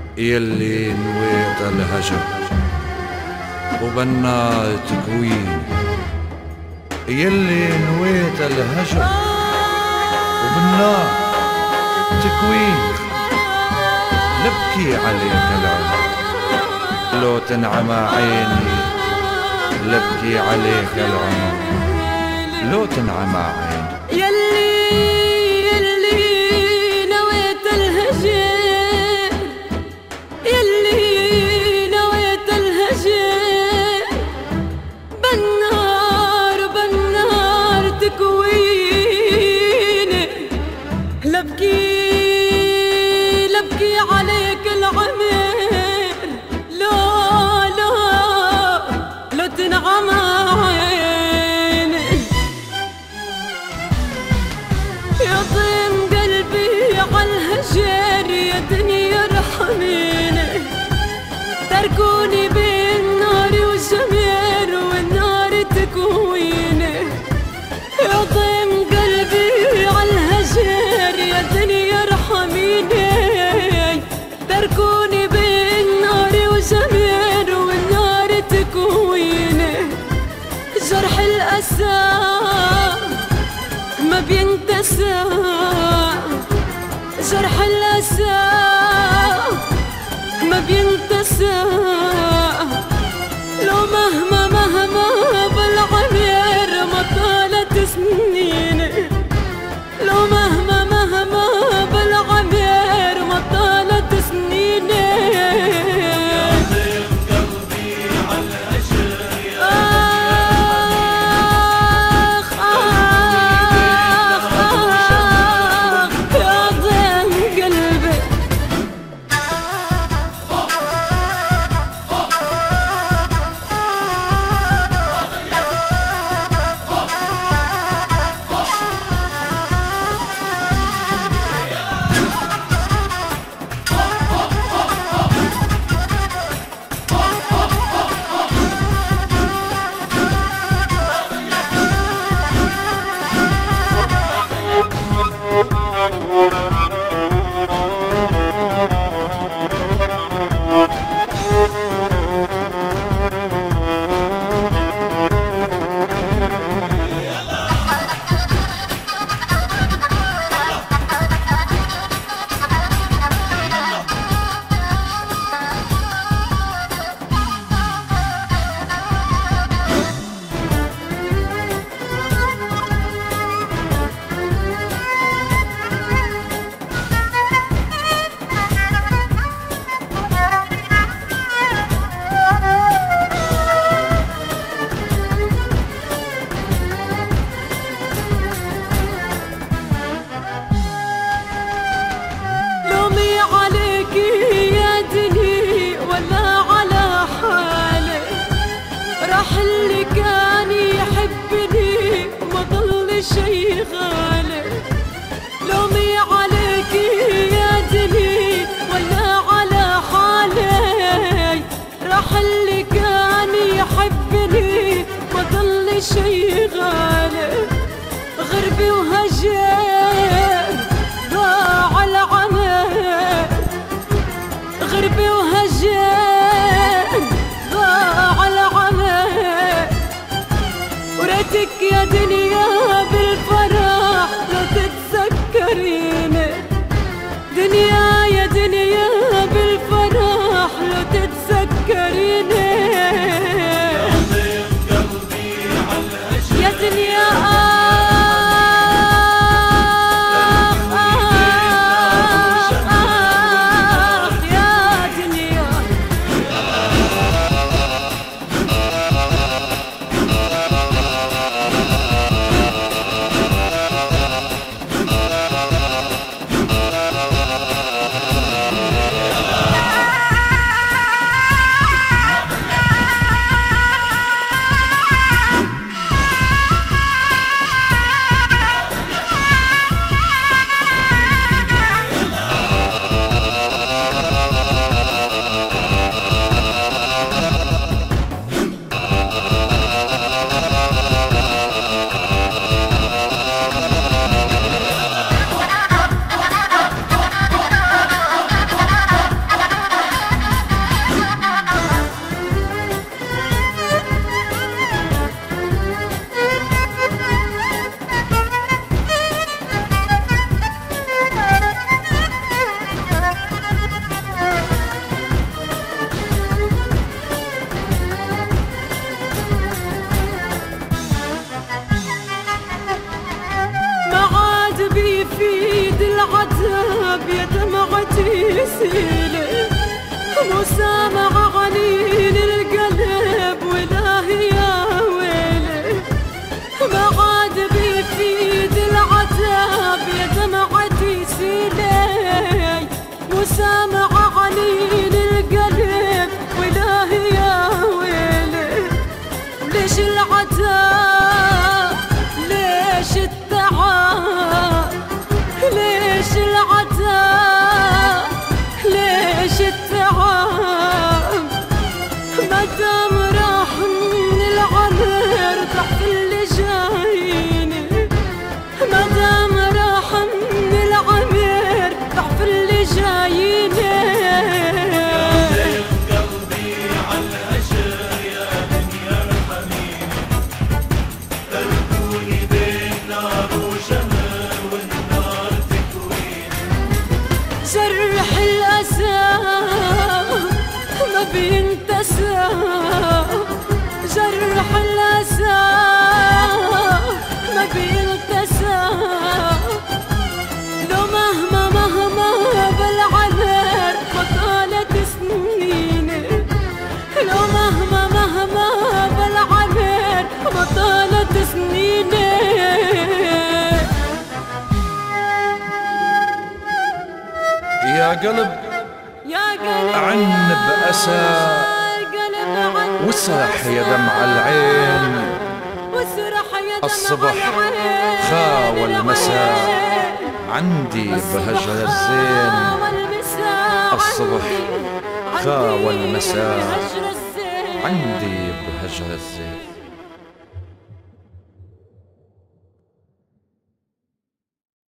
يلي نويت الهجر وبنى تكوين، يلي نويت الهجر وبنى تكوين، لبكي عليك العمر لو تنعمى عيني، لبكي عليك العمر لو تنعمى عيني. لبكي عليك العمر لو تنعمى عيني. يا ضيم قلبي عالهجر يا دنيا ارحميني، تركوني بين نار وشمير والنار تكويني. يا ضيم قلبي عالهجر يا دنيا ارحميني، تركوني بين نار وشمير والنار تكويني. جرح الأسى ما بينتسى، جرح الأسى ما بينتسى، لو مهما بالعمر ما طالت سنيني، لو مهما بالعمر ما طالت سنيني. يا ضيم قلبي عالهجر يا ضيم قلبي. راح اللي كان يحبني ما ضل شي غالي، لومي عليك يا دني ولا على حالي. راح اللي كان يحبني ما ضل شي غالي، غربي وهجر ضاع العمر، غربي وهجر ضاع العمر. وريتك يا دنيا بالفرح لو تتذكريني، دنيا يا دنيا بالفرح لو تتذكريني. يا ضيم قلبي عالهجر يا دنيا آه يسيلي مسامع عنين القلب والهي يا ويلي ما عاد بيفيد العتاب يا دمعتي سيلي مسامع عنين القلب والهي يا ويلي ليش العتاب ليش التعب ليش العتاب ليش التعب مدام راح من العمر ضعف اللي جايني مدام راح من العمر ضعف اللي جايني قلبي عالهجر يا دنيا ارحميني تركوني بين نار وجمر والنار تكويني جرح الأسى ما بينتسى جرح الأسى ما بينتسى لو مهما بالعذر ما طالت سنيني لو مهما بالعذر ما طالت سنيني يا قلب يا قلب عن بأسى واسرح يا دمع العين الصبح خا والمساء عندي بهجر الزين الصبح خا والمساء عندي بهجر الزين